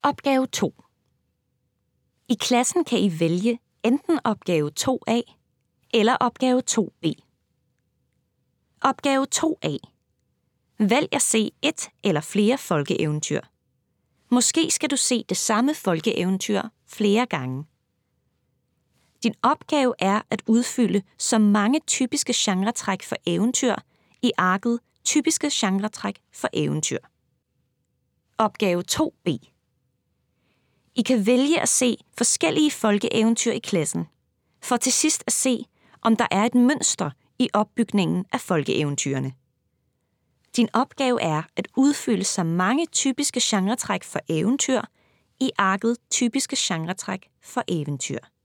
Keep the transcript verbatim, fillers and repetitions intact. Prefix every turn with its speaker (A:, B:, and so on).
A: Opgave to. I klassen kan I vælge enten opgave to A eller opgave to B. Opgave to A. Vælg at se et eller flere folkeeventyr. Måske skal du se det samme folkeeventyr flere gange. Din opgave er at udfylde så mange typiske genretræk for eventyr i arket Typiske genretræk for eventyr. Opgave to B. I kan vælge at se forskellige folkeeventyr i klassen, for til sidst at se, om der er et mønster i opbygningen af folkeeventyrene. Din opgave er at udfylde så mange typiske genretræk for eventyr i arket Typiske genretræk for eventyr.